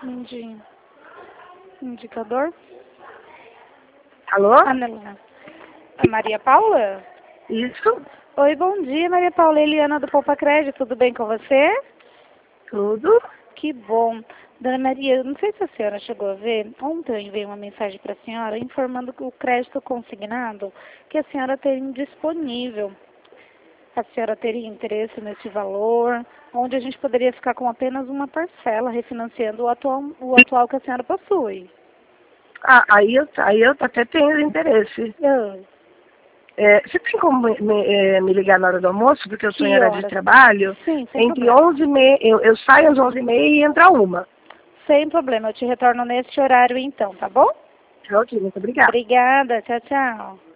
Indicador? Alô? Anela. A Maria Paula? Isso? Oi, bom dia, Maria Paula. Eliana do Poupa Crédito, tudo bem com você? Tudo? Que bom. Dona Maria, não sei se a senhora chegou a ver, ontem eu enviei uma mensagem para a senhora informando que o crédito consignado que a senhora tem disponível. A senhora teria interesse nesse valor, onde a gente poderia ficar com apenas uma parcela, refinanciando o atual que a senhora possui. Ah, aí eu até tenho interesse. Você tem como me ligar na hora do almoço, porque eu sou em horário de trabalho? Sim, sem Entre problema. 11h30, eu saio às 11h30 e entro às 1h. Sem problema, eu te retorno nesse horário então, tá bom? Ok, muito obrigada. Obrigada, tchau, tchau.